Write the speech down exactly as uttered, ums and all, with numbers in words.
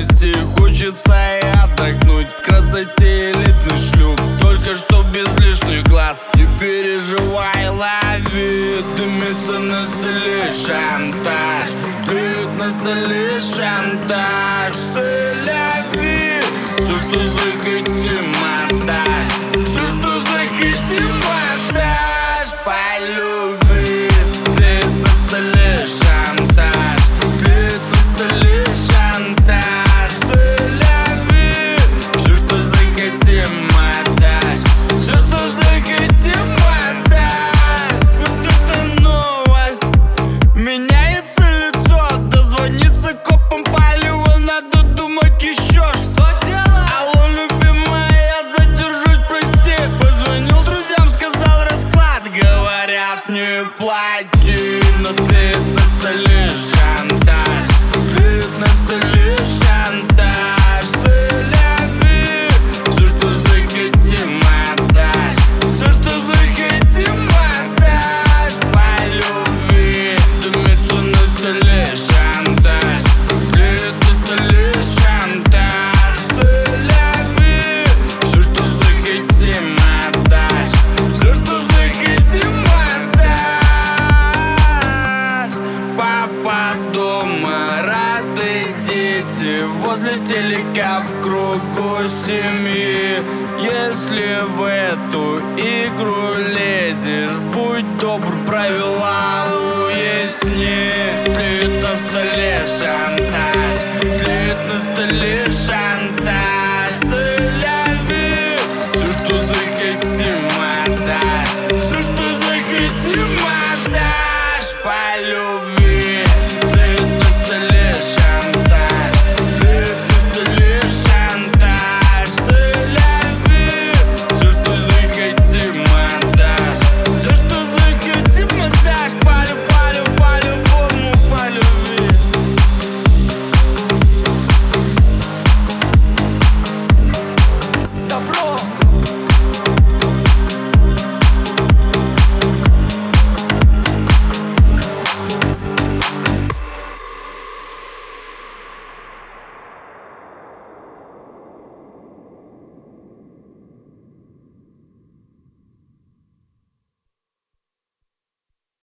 вместе хочется и отдохнуть. В красоте элитный шлюп, только что без лишних глаз. Не переживай, лови, дымится на столе шантаж. Клюет на столе шантаж. Соляви, все, что захотим, отдашь. Все, что захотим, отдашь. По любви, клюет на столе шантаж. Клюет на столе шантаж. Соляви, все, что захотим, отдашь. Все, что захотим, отдашь. Вот это новость. Меняется лицо, дозвониться копам палево, надо думать еще что делать. Алло, любимая, я задержусь, прости. Позвонил друзьям, сказал расклад. Говорят, не плати, но ты на столе шантаж. Клюет на столе шантаж. Соляви, все, что захотим, отдашь. Все, что захотим, отдашь. По любви, дымится на столе шантаж. Клюет на столе шантаж. Соляви, все, что захотим, отдашь. Все, что захотим, отдашь. Папа дома, рады дети, возле телека в кругу семьи. Если в эту игру лезешь, будь добр, правила уясни. Клюет на столе шантаж. Клюет на столе